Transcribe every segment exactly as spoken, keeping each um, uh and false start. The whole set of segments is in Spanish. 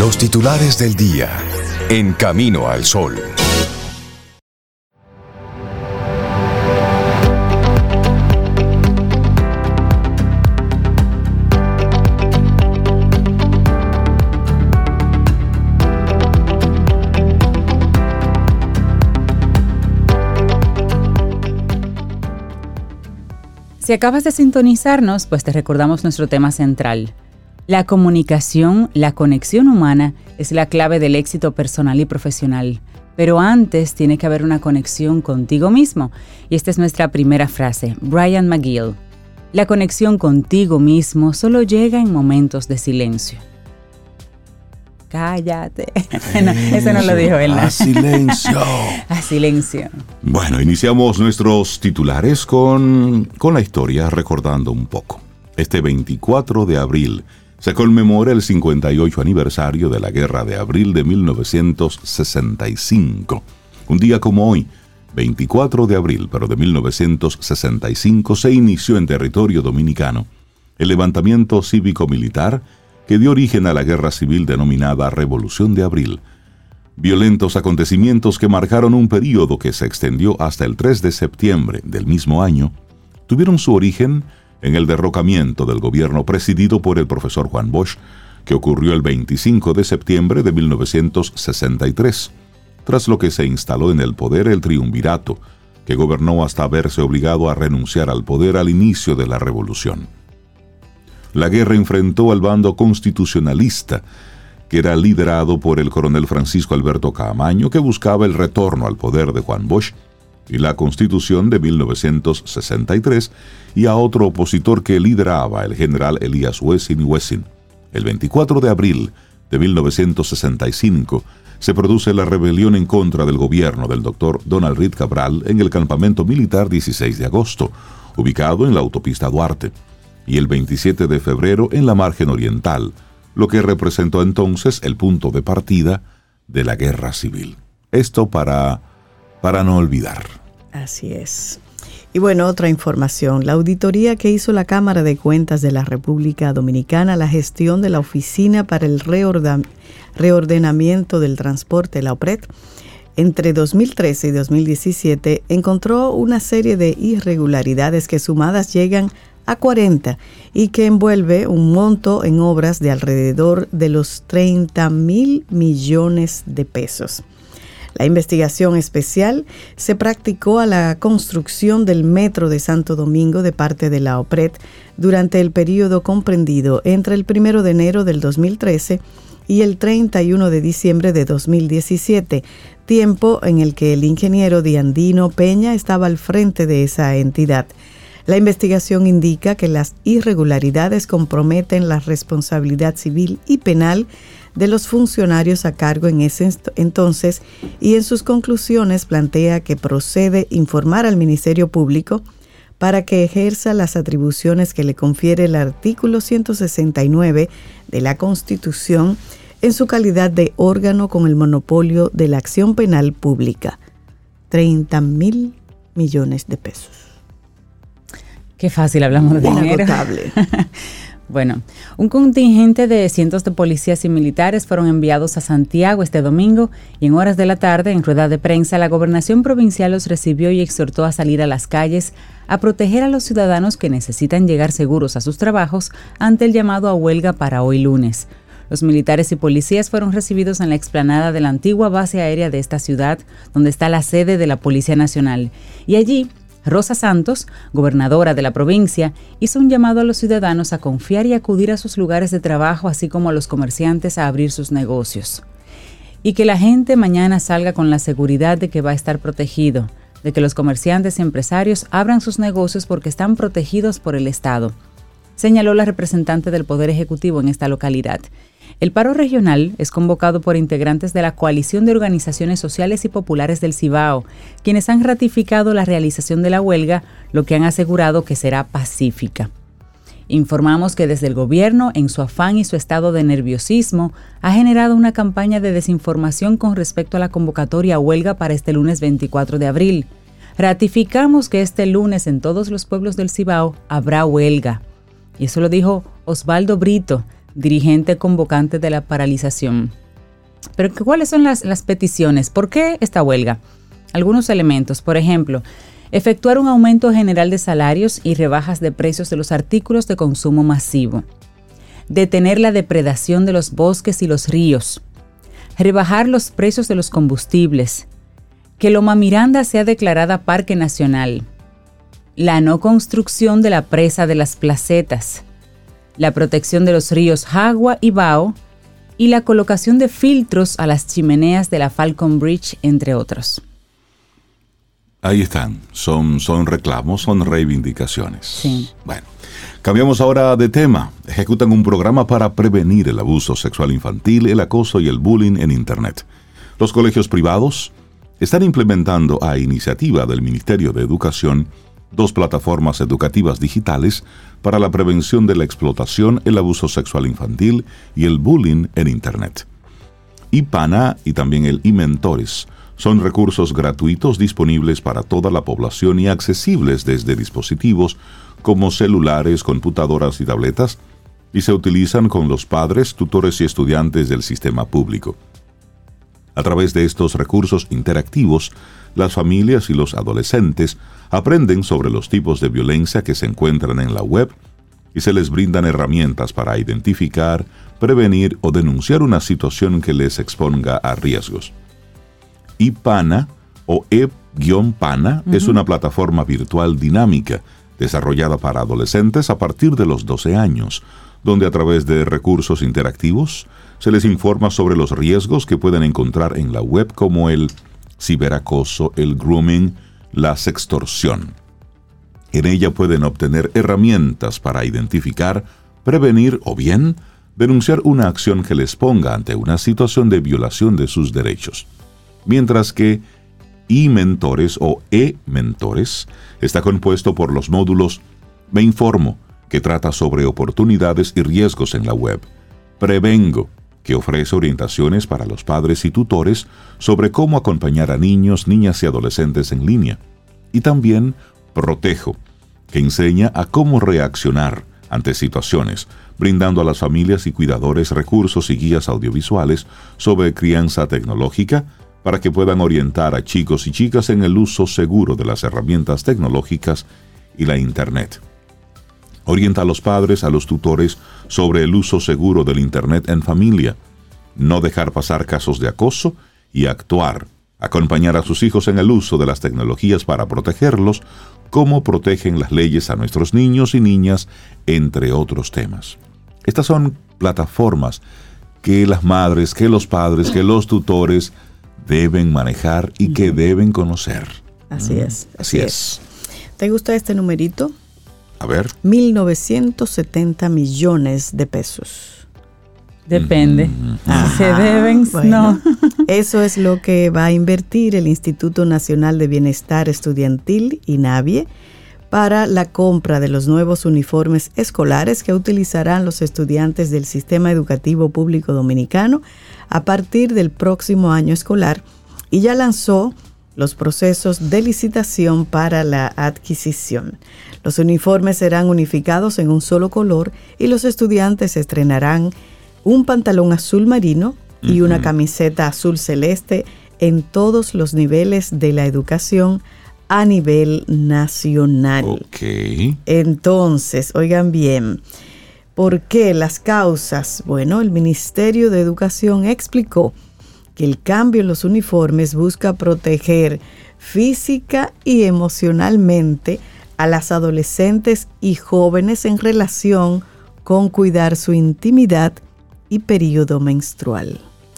Los titulares del día en Camino al Sol. Si acabas de sintonizarnos, pues te recordamos nuestro tema central. La comunicación, la conexión humana es la clave del éxito personal y profesional. Pero antes tiene que haber una conexión contigo mismo. Y esta es nuestra primera frase, Brian McGill. La conexión contigo mismo solo llega en momentos de silencio. Cállate. No, eso no lo dijo él. A silencio. A silencio. Bueno, iniciamos nuestros titulares con, con la historia, recordando un poco. Este veinticuatro de abril se conmemora el cincuenta y ocho aniversario de la Guerra de Abril de mil novecientos sesenta y cinco. Un día como hoy, veinticuatro de abril, pero de mil novecientos sesenta y cinco, se inició en territorio dominicano el levantamiento cívico-militar que dio origen a la guerra civil denominada Revolución de Abril. Violentos acontecimientos que marcaron un período que se extendió hasta el tres de septiembre del mismo año, tuvieron su origen en el derrocamiento del gobierno presidido por el profesor Juan Bosch, que ocurrió el veinticinco de septiembre de mil novecientos sesenta y tres, tras lo que se instaló en el poder el triunvirato, que gobernó hasta verse obligado a renunciar al poder al inicio de la revolución. La guerra enfrentó al bando constitucionalista, que era liderado por el coronel Francisco Alberto Caamaño, que buscaba el retorno al poder de Juan Bosch y la Constitución de mil novecientos sesenta y tres, y a otro opositor que lideraba el general Elías Wessing y Wessing. El veinticuatro de abril de mil novecientos sesenta y cinco se produce la rebelión en contra del gobierno del doctor Donald Reed Cabral en el campamento militar dieciséis de agosto, ubicado en la autopista Duarte, y el veintisiete de febrero en la margen oriental, lo que representó entonces el punto de partida de la guerra civil. Esto para, para no olvidar. Así es. Y bueno, otra información. La auditoría que hizo la Cámara de Cuentas de la República Dominicana, la gestión de la Oficina para el Reorden- Reordenamiento del Transporte, la OPRED, entre dos mil trece y dos mil diecisiete, encontró una serie de irregularidades que sumadas llegan a cuarenta y que envuelve un monto en obras de alrededor de los treinta mil millones de pesos. La investigación especial se practicó a la construcción del Metro de Santo Domingo de parte de la OPRED durante el periodo comprendido entre el primero de enero del dos mil trece y el treinta y uno de diciembre de dos mil diecisiete, tiempo en el que el ingeniero Diandino Peña estaba al frente de esa entidad. La investigación indica que las irregularidades comprometen la responsabilidad civil y penal de los funcionarios a cargo en ese entonces y en sus conclusiones plantea que procede informar al Ministerio Público para que ejerza las atribuciones que le confiere el artículo ciento sesenta y nueve de la Constitución en su calidad de órgano con el monopolio de la acción penal pública. treinta mil millones de pesos. Qué fácil hablamos de dinero. Inagotable. Bueno, un contingente de cientos de policías y militares fueron enviados a Santiago este domingo y en horas de la tarde, en rueda de prensa, la gobernación provincial los recibió y exhortó a salir a las calles a proteger a los ciudadanos que necesitan llegar seguros a sus trabajos ante el llamado a huelga para hoy lunes. Los militares y policías fueron recibidos en la explanada de la antigua base aérea de esta ciudad, donde está la sede de la Policía Nacional, y allí Rosa Santos, gobernadora de la provincia, hizo un llamado a los ciudadanos a confiar y acudir a sus lugares de trabajo, así como a los comerciantes a abrir sus negocios. Y que la gente mañana salga con la seguridad de que va a estar protegido, de que los comerciantes y empresarios abran sus negocios porque están protegidos por el Estado, señaló la representante del Poder Ejecutivo en esta localidad. El paro regional es convocado por integrantes de la Coalición de Organizaciones Sociales y Populares del Cibao, quienes han ratificado la realización de la huelga, lo que han asegurado que será pacífica. Informamos que desde el gobierno, en su afán y su estado de nerviosismo, ha generado una campaña de desinformación con respecto a la convocatoria a huelga para este lunes veinticuatro de abril. Ratificamos que este lunes en todos los pueblos del Cibao habrá huelga. Y eso lo dijo Osvaldo Brito, dirigente convocante de la paralización. Pero ¿cuáles son las, las peticiones? ¿Por qué esta huelga? Algunos elementos, por ejemplo, efectuar un aumento general de salarios y rebajas de precios de los artículos de consumo masivo. Detener la depredación de los bosques y los ríos. Rebajar los precios de los combustibles. Que Loma Miranda sea declarada Parque Nacional. La no construcción de la presa de las Placetas. La protección de los ríos Jagua y Bao. Y la colocación de filtros a las chimeneas de la Falcon Bridge, entre otros. Ahí están, son, son reclamos, son reivindicaciones. Sí. Bueno, cambiamos ahora de tema. Ejecutan un programa para prevenir el abuso sexual infantil, el acoso y el bullying en Internet. Los colegios privados están implementando a iniciativa del Ministerio de Educación dos plataformas educativas digitales para la prevención de la explotación, el abuso sexual infantil y el bullying en Internet. IPANA y también el iMentores son recursos gratuitos disponibles para toda la población y accesibles desde dispositivos como celulares, computadoras y tabletas, y se utilizan con los padres, tutores y estudiantes del sistema público. A través de estos recursos interactivos, las familias y los adolescentes aprenden sobre los tipos de violencia que se encuentran en la web y se les brindan herramientas para identificar, prevenir o denunciar una situación que les exponga a riesgos. IPANA o E-Pana uh-huh. es una plataforma virtual dinámica desarrollada para adolescentes a partir de los doce años, donde a través de recursos interactivos se les informa sobre los riesgos que pueden encontrar en la web, como el ciberacoso, el grooming, la sextorsión. En ella pueden obtener herramientas para identificar, prevenir o bien denunciar una acción que les ponga ante una situación de violación de sus derechos. Mientras que iMentores o E-Mentores está compuesto por los módulos Me Informo, que trata sobre oportunidades y riesgos en la web; Prevengo, que ofrece orientaciones para los padres y tutores sobre cómo acompañar a niños, niñas y adolescentes en línea; y también Protejo, que enseña a cómo reaccionar ante situaciones, brindando a las familias y cuidadores recursos y guías audiovisuales sobre crianza tecnológica, para que puedan orientar a chicos y chicas en el uso seguro de las herramientas tecnológicas y la Internet. Orienta a los padres, a los tutores, sobre el uso seguro del Internet en familia, no dejar pasar casos de acoso y actuar, acompañar a sus hijos en el uso de las tecnologías para protegerlos, cómo protegen las leyes a nuestros niños y niñas, entre otros temas. Estas son plataformas que las madres, que los padres, que los tutores deben manejar y que deben conocer. Así es. Así, así es. es. ¿Te gusta este numerito? A ver. mil novecientos setenta millones de pesos. Depende. Ah, si se deben, bueno, no. Eso es lo que va a invertir el Instituto Nacional de Bienestar Estudiantil, INABIE, para la compra de los nuevos uniformes escolares que utilizarán los estudiantes del Sistema Educativo Público Dominicano a partir del próximo año escolar, y ya lanzó los procesos de licitación para la adquisición. Los uniformes serán unificados en un solo color y los estudiantes estrenarán un pantalón azul marino y uh-huh. una camiseta azul celeste en todos los niveles de la educación a nivel nacional. Okay. Entonces, oigan bien, ¿por qué las causas? Bueno, el Ministerio de Educación explicó que el cambio en los uniformes busca proteger física y emocionalmente a las adolescentes y jóvenes en relación con cuidar su intimidad y periodo menstrual.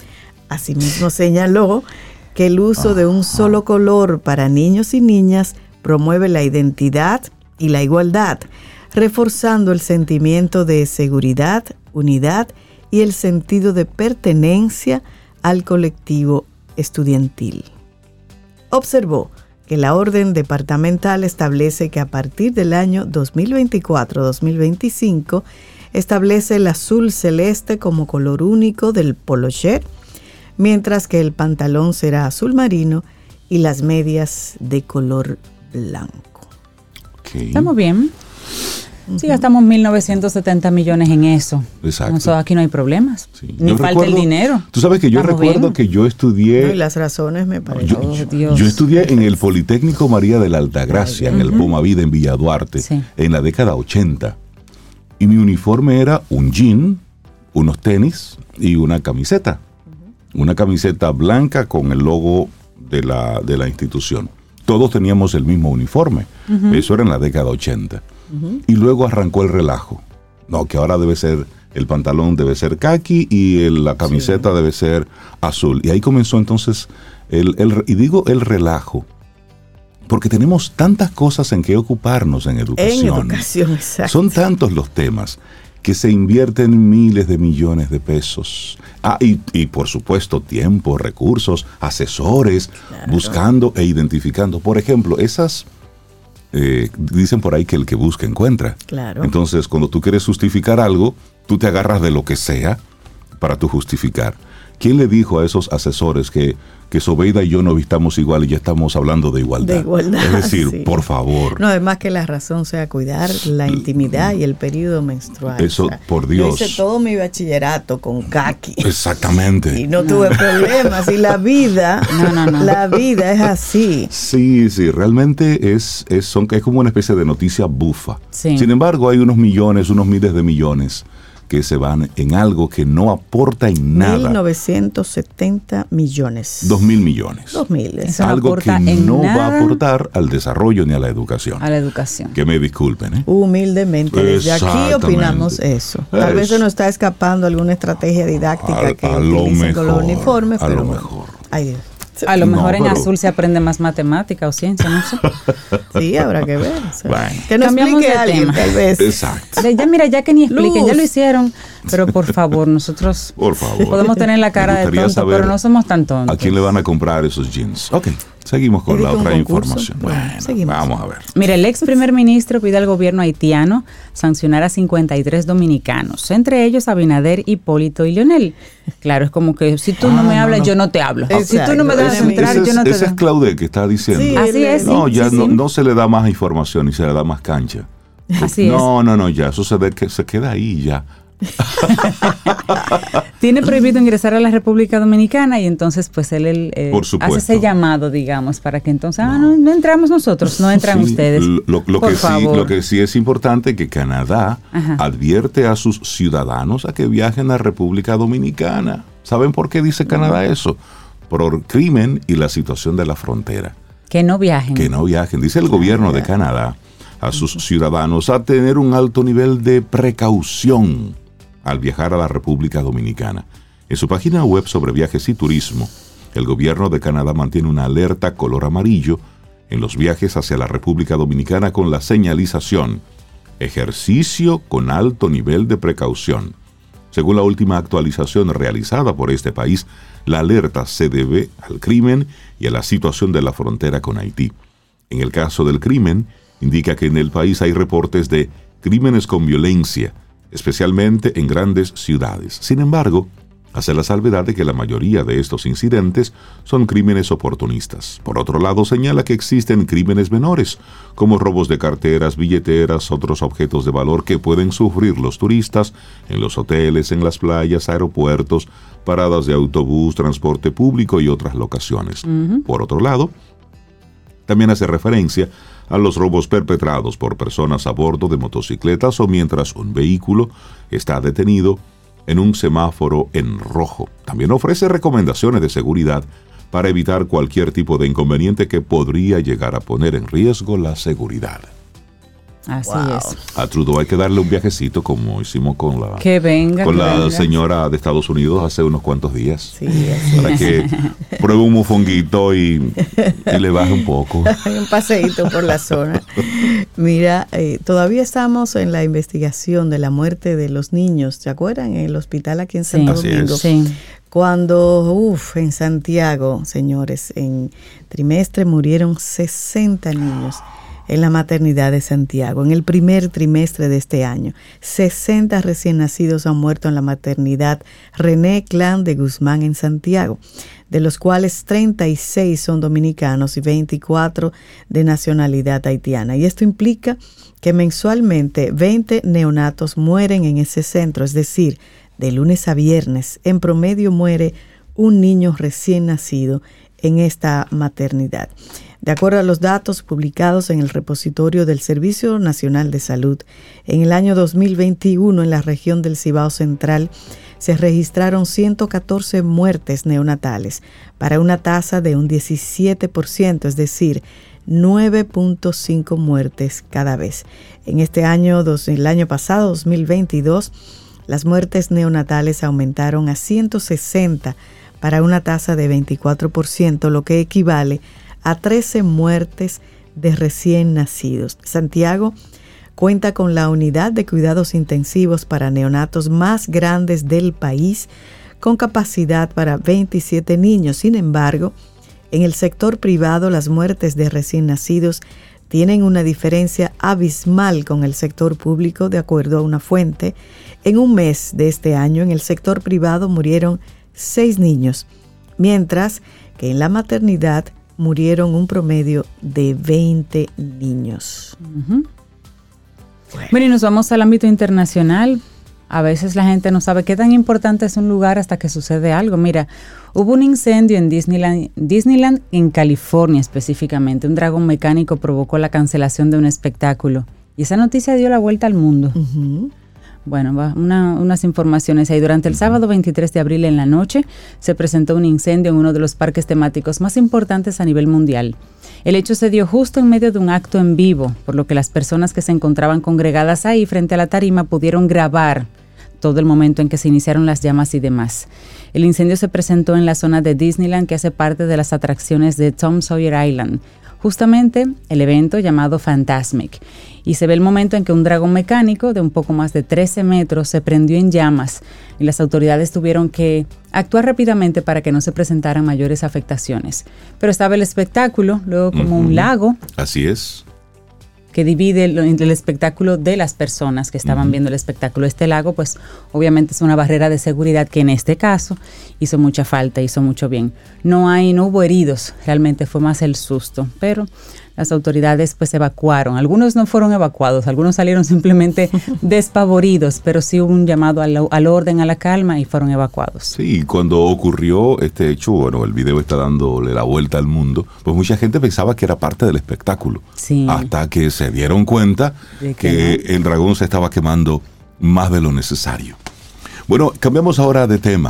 Asimismo señaló que el uso de un solo color para niños y niñas promueve la identidad y la igualdad, reforzando el sentimiento de seguridad, unidad y el sentido de pertenencia al colectivo estudiantil. Observó que la orden departamental establece que a partir del año dos mil veinticuatro dos mil veinticinco establece el azul celeste como color único del poloché, mientras que el pantalón será azul marino y las medias de color blanco. Okay. Estamos bien. Uh-huh. Sí, gastamos mil novecientos setenta millones en eso. Exacto. Eso, aquí no hay problemas. Sí. Ni yo falta recuerdo, el dinero. Tú sabes que yo Estamos recuerdo bien. que yo estudié... No, y las razones me parecen. Yo, oh, Dios. yo estudié en el Politécnico María de la Altagracia, en el uh-huh. Poma Vida, en Villa Duarte, sí. en la década ochenta. Y mi uniforme era un jean, unos tenis y una camiseta. Uh-huh. Una camiseta blanca con el logo de la, de la institución. Todos teníamos el mismo uniforme. Uh-huh. Eso era en la década ochenta. Uh-huh. Y luego arrancó el relajo. No, que ahora debe ser, el pantalón debe ser caqui y el, la camiseta sí. debe ser azul. Y ahí comenzó entonces, el, el, y digo el relajo, porque tenemos tantas cosas en que ocuparnos en educación. En educación, exacto. Son tantos los temas que se invierten miles de millones de pesos. Ah, y, y por supuesto tiempo, recursos, asesores, claro. buscando e identificando. Por ejemplo, esas, eh, dicen por ahí que el que busca encuentra. Claro. Entonces, cuando tú quieres justificar algo, tú te agarras de lo que sea para tú justificar. ¿Quién le dijo a esos asesores que, que Sobeida y yo no vistamos igual y ya estamos hablando de igualdad? De igualdad. Es decir, sí. por favor. No, además que la razón sea cuidar la intimidad y el periodo menstrual. Eso, o sea, por Dios. Yo hice todo mi bachillerato con caqui. Exactamente. Y no, no. tuve problemas. Y la vida, no, no, no. la vida es así. Sí, sí, realmente es, es, son, es como una especie de noticia bufa. Sí. Sin embargo, hay unos millones, unos miles de millones que se van en algo que no aporta en nada. mil novecientos setenta millones. Dos mil millones. Dos mil. Eso algo no que no nada. va a aportar al desarrollo ni a la educación. A la educación. Que me disculpen, ¿eh? Humildemente, desde aquí opinamos eso. Tal es. vez se nos está escapando alguna estrategia didáctica a, que a utilicen con los uniformes, a pero lo bueno. mejor. Ay, Dios. A lo mejor no, en pero... azul se aprende más matemática o ciencia, no sé. Sí, habrá que ver. O sea, bueno. Que nos Cambiamos explique de alguien, tema. tal vez. Exacto. Ya mira, ya que ni expliquen, Luz. ya lo hicieron. Pero por favor, nosotros por favor. podemos tener la cara de tonto, pero no somos tan tontos. ¿A quién le van a comprar esos jeans? Ok, seguimos con la otra información. Bueno, seguimos. Vamos a ver. Mira, el ex primer ministro pide al gobierno haitiano sancionar a cincuenta y tres dominicanos, entre ellos Abinader, Hipólito y Leonel. Claro, es como que si tú ah, no me hablas, no, no. yo no te hablo. Exacto. Si tú no me dejas entrar, es, yo no te Ese es Claude que está diciendo. Sí, así es. No, sí, ya sí, no, sí. no se le da más información y se le da más cancha. Así no, es. No, no, ya, eso se, de, que se queda ahí ya. Tiene prohibido ingresar a la República Dominicana y entonces pues él, él eh, hace ese llamado, digamos, para que entonces no, ah, no, no entramos nosotros, no entran sí, ustedes. Lo, lo, por que favor. Sí, lo que sí es importante es que Canadá Ajá. advierte a sus ciudadanos a que viajen a República Dominicana. ¿Saben por qué dice Canadá no. eso? Por crimen y la situación de la frontera. Que no viajen. Que no viajen. Dice el gobierno de Canadá a sus ciudadanos a tener un alto nivel de precaución al viajar a la República Dominicana. En su página web sobre viajes y turismo, el gobierno de Canadá mantiene una alerta color amarillo en los viajes hacia la República Dominicana con la señalización ejercicio con alto nivel de precaución. Según la última actualización realizada por este país, la alerta se debe al crimen y a la situación de la frontera con Haití. En el caso del crimen, indica que en el país hay reportes de crímenes con violencia, especialmente en grandes ciudades. Sin embargo, hace la salvedad de que la mayoría de estos incidentes son crímenes oportunistas. Por otro lado, señala que existen crímenes menores, como robos de carteras, billeteras, otros objetos de valor que pueden sufrir los turistas en los hoteles, en las playas, aeropuertos, paradas de autobús, transporte público y otras locaciones. Uh-huh. Por otro lado, también hace referencia a los robos perpetrados por personas a bordo de motocicletas o mientras un vehículo está detenido en un semáforo en rojo. También ofrece recomendaciones de seguridad para evitar cualquier tipo de inconveniente que podría llegar a poner en riesgo la seguridad. Así wow. es. A Trudeau hay que darle un viajecito como hicimos con la, que venga, con que la venga. señora de Estados Unidos hace unos cuantos días. Sí, así para es. que pruebe un mofonguito y, y le baje un poco. Un paseíto por la zona. Mira, eh, todavía estamos en la investigación de la muerte de los niños, ¿se acuerdan? En el hospital aquí en Santo sí, Domingo. Sí. Cuando, uff, en Santiago, señores, en trimestre murieron sesenta niños. en la maternidad de Santiago. En el primer trimestre de este año, sesenta recién nacidos han muerto en la maternidad René Clan de Guzmán en Santiago, de los cuales treinta y seis son dominicanos y veinticuatro de nacionalidad haitiana. Y esto implica que mensualmente veinte neonatos mueren en ese centro, es decir, de lunes a viernes, en promedio muere un niño recién nacido en esta maternidad. De acuerdo a los datos publicados en el repositorio del Servicio Nacional de Salud, en el año dos mil veintiuno en la región del Cibao Central se registraron ciento catorce muertes neonatales para una tasa de un diecisiete por ciento, es decir, nueve punto cinco muertes cada vez. En este año, el año pasado, dos mil veintidós, las muertes neonatales aumentaron a ciento sesenta para una tasa de veinticuatro por ciento, lo que equivale a trece muertes de recién nacidos. Santiago cuenta con la unidad de cuidados intensivos para neonatos más grandes del país, con capacidad para veintisiete niños. Sin embargo, en el sector privado, las muertes de recién nacidos tienen una diferencia abismal con el sector público, de acuerdo a una fuente. En un mes de este año, en el sector privado murieron seis niños, mientras que en la maternidad murieron un promedio de veinte niños. Uh-huh. Bueno. Bueno, y nos vamos al ámbito internacional. A veces la gente no sabe qué tan importante es un lugar hasta que sucede algo. Mira, hubo un incendio en Disneyland, Disneyland en California específicamente. Un dragón mecánico provocó la cancelación de un espectáculo. Y esa noticia dio la vuelta al mundo. Uh-huh. Bueno, va, una, unas informaciones ahí. Durante el sábado veintitrés de abril en la noche se presentó un incendio en uno de los parques temáticos más importantes a nivel mundial. El hecho se dio justo en medio de un acto en vivo, por lo que las personas que se encontraban congregadas ahí frente a la tarima pudieron grabar todo el momento en que se iniciaron las llamas y demás. El incendio se presentó en la zona de Disneyland, que hace parte de las atracciones de Tom Sawyer Island, justamente el evento llamado Fantasmic, y se ve el momento en que un dragón mecánico de un poco más de trece metros se prendió en llamas y las autoridades tuvieron que actuar rápidamente para que no se presentaran mayores afectaciones. Pero estaba el espectáculo, luego como uh-huh. un lago. Así es. Que divide el, el espectáculo de las personas que estaban uh-huh. viendo el espectáculo. Este lago, pues, obviamente es una barrera de seguridad que en este caso hizo mucha falta, hizo mucho bien. No hay, no hubo heridos, realmente fue más el susto, pero las autoridades pues evacuaron. Algunos no fueron evacuados, algunos salieron simplemente despavoridos, pero sí hubo un llamado al, al orden, a la calma y fueron evacuados. Sí, cuando ocurrió este hecho, bueno, el video está dándole la vuelta al mundo, pues mucha gente pensaba que era parte del espectáculo. Sí. Hasta que se dieron cuenta de que, que no. el dragón se estaba quemando más de lo necesario. Bueno, cambiamos ahora de tema.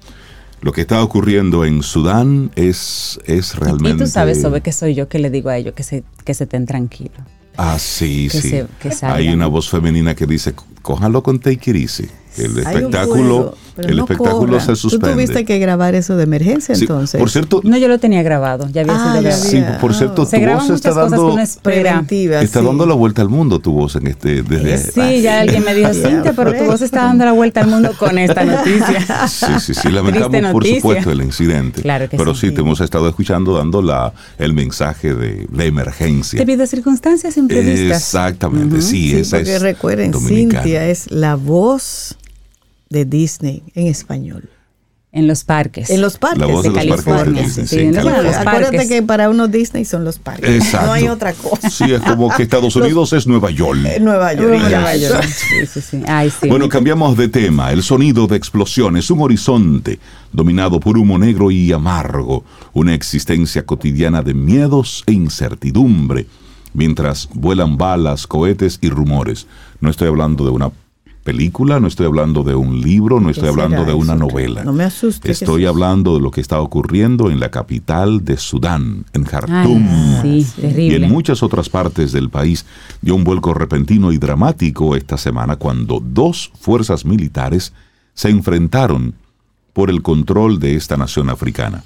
Lo que está ocurriendo en Sudán es, es realmente... Y tú sabes, Sobe, que soy yo que le digo a ellos que se, que se estén tranquilos. Ah, sí, que sí. Se, que Hay una voz femenina que dice, cójanlo con take it easy. El espectáculo, el no espectáculo cobra. Se suspende. Tú tuviste que grabar eso de emergencia, sí, entonces. Por cierto, no, yo lo tenía grabado, ya había ah, sido grabado. Sí, por cierto, se tu voz está dando, está sí. dando la vuelta al mundo, tu voz en este, desde. Sí, ah, ya alguien me dijo, Cintia, pero tu voz está dando la vuelta al mundo con esta noticia. Sí, sí, sí, lamentamos por supuesto el incidente. Claro que pero sí. sí, te hemos estado escuchando dando la, el mensaje de, de emergencia. Debido a circunstancias imprevistas. Exactamente, uh-huh. sí, sí, esa porque es recuerden, dominicana. Cintia es la voz de Disney en español. En los parques. En los parques la voz de, de los California. Parques de Disney, sí, sí, sí, no, bueno, los acuérdate parques. que para unos Disney son los parques. Exacto. No hay otra cosa. Sí, es como que Estados Unidos los, es Nueva York. Eh, Nueva York. Nueva York. Sí, sí, sí. Ay, sí. Bueno, cambiamos de tema. El sonido de explosiones, un horizonte dominado por humo negro y amargo, una existencia cotidiana de miedos e incertidumbre, mientras vuelan balas, cohetes y rumores. No estoy hablando de una película, no estoy hablando de un libro, no estoy hablando de una novela. No me asustes. Estoy hablando de lo que está ocurriendo en la capital de Sudán, en Jartum. Ay, sí, terrible. Y en muchas otras partes del país dio un vuelco repentino y dramático esta semana cuando dos fuerzas militares se enfrentaron por el control de esta nación africana.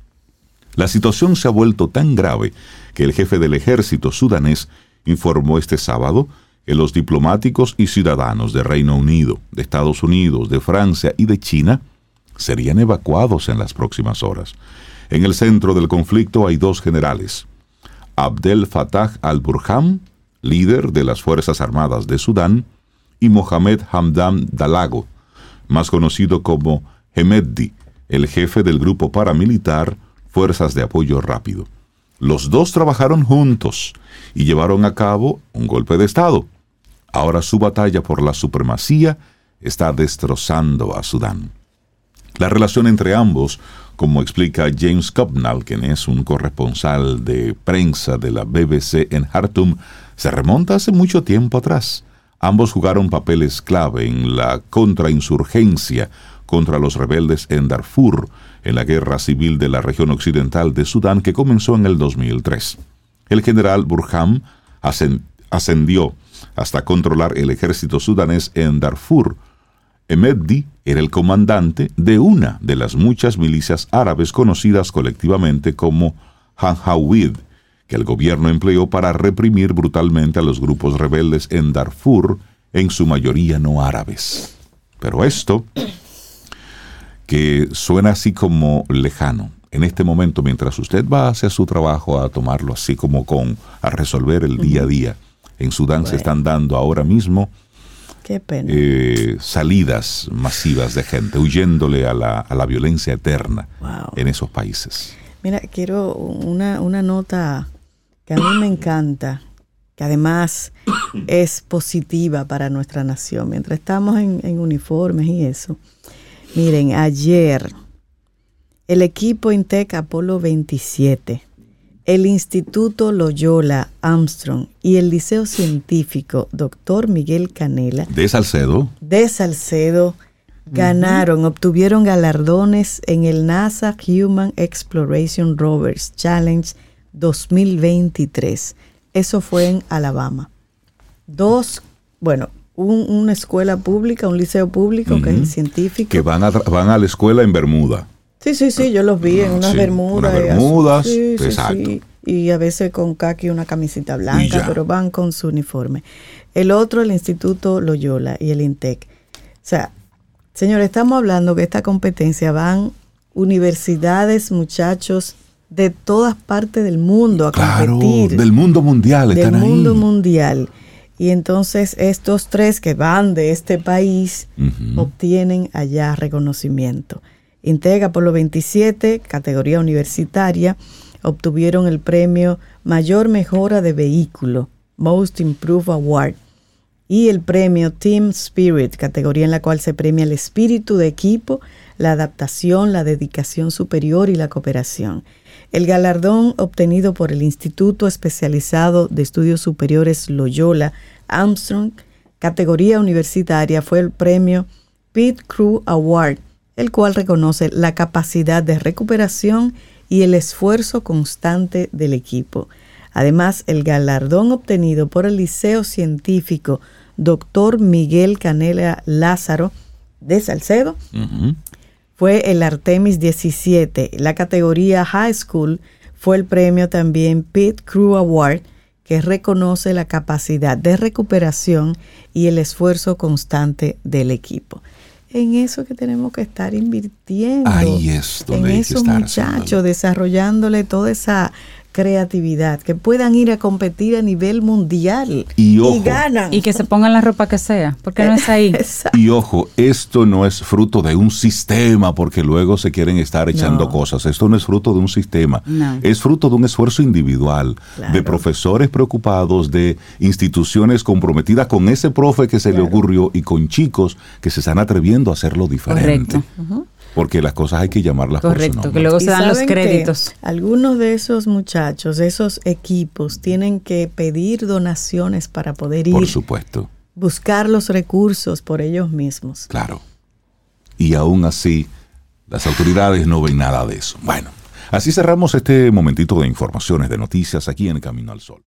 La situación se ha vuelto tan grave que el jefe del ejército sudanés informó este sábado que los diplomáticos y ciudadanos de Reino Unido, de Estados Unidos, de Francia y de China serían evacuados en las próximas horas. En el centro del conflicto hay dos generales, Abdel Fattah al-Burhan, líder de las Fuerzas Armadas de Sudán, y Mohamed Hamdan Dalago, más conocido como Hemedti, el jefe del grupo paramilitar Fuerzas de Apoyo Rápido. Los dos trabajaron juntos y llevaron a cabo un golpe de Estado. Ahora su batalla por la supremacía está destrozando a Sudán. La relación entre ambos, como explica James Copnall, quien es un corresponsal de prensa de la B B C en Jartum, se remonta hace mucho tiempo atrás. Ambos jugaron papeles clave en la contrainsurgencia contra los rebeldes en Darfur, en la guerra civil de la región occidental de Sudán que comenzó en el dos mil tres. El general Burhan ascendió hasta controlar el ejército sudanés en Darfur. Hemedti era el comandante de una de las muchas milicias árabes conocidas colectivamente como Janjaweed, que el gobierno empleó para reprimir brutalmente a los grupos rebeldes en Darfur, en su mayoría no árabes. Pero esto, que suena así como lejano, en este momento, mientras usted va hacia su trabajo a tomarlo así como con, a resolver el día a día, en Sudán bueno. se están dando ahora mismo Qué pena. Eh, salidas masivas de gente, huyéndole a la, a la violencia eterna wow. en esos países. Mira, quiero una, una nota que a mí me encanta, que además es positiva para nuestra nación. Mientras estamos en, en uniformes y eso, miren, ayer el equipo INTEC Apolo veintisiete, el Instituto Loyola Armstrong y el Liceo Científico doctor Miguel Canela de Salcedo, de Salcedo ganaron, uh-huh. obtuvieron galardones en el NASA Human Exploration Rovers Challenge dos mil veintitrés. Eso fue en Alabama. Dos, bueno, un, una escuela pública, un liceo público, uh-huh. que es el científico. Que van a, van a la escuela en Bermuda. Sí, sí, sí, yo los vi en unas sí, bermudas. Unas bermudas, sí, sí, exacto. Sí. Y a veces con caqui una camisita blanca, pero van con su uniforme. El otro, el Instituto Loyola y el INTEC. O sea, señores, estamos hablando que esta competencia van universidades, muchachos de todas partes del mundo a claro, competir. Del mundo mundial, están del ahí. Del mundo mundial. Y entonces estos tres que van de este país uh-huh. obtienen allá reconocimiento. INTEC Apolo veintisiete, categoría universitaria, obtuvieron el premio Mayor Mejora de Vehículo, Most Improved Award, y el premio Team Spirit, categoría en la cual se premia el espíritu de equipo, la adaptación, la dedicación superior y la cooperación. El galardón obtenido por el Instituto Especializado de Estudios Superiores Loyola Armstrong, categoría universitaria, fue el premio Pit Crew Award, el cual reconoce la capacidad de recuperación y el esfuerzo constante del equipo. Además, el galardón obtenido por el Liceo Científico doctor Miguel Canela Lázaro de Salcedo uh-huh. fue el Artemis diecisiete. La categoría High School fue el premio también Pit Crew Award, que reconoce la capacidad de recuperación y el esfuerzo constante del equipo. En eso que tenemos que estar invirtiendo. Ahí es donde en hay esos que estar muchachos, haciéndolo. Desarrollándole toda esa creatividad, que puedan ir a competir a nivel mundial y, ojo, y ganan. Y que se pongan la ropa que sea, porque no es ahí. Exacto. Y ojo, esto no es fruto de un sistema, porque luego se quieren estar echando no. cosas. Esto no es fruto de un sistema. No. Es fruto de un esfuerzo individual, claro. de profesores preocupados, de instituciones comprometidas con ese profe que se claro. le ocurrió y con chicos que se están atreviendo a hacerlo diferente. Correcto. Uh-huh. Porque las cosas hay que llamarlas por su nombre. Correcto, que luego se dan los créditos. Algunos de esos muchachos, de esos equipos, tienen que pedir donaciones para poder ir. Por supuesto. Buscar los recursos por ellos mismos. Claro. Y aún así, las autoridades no ven nada de eso. Bueno, así cerramos este momentito de informaciones, de noticias aquí en Camino al Sol.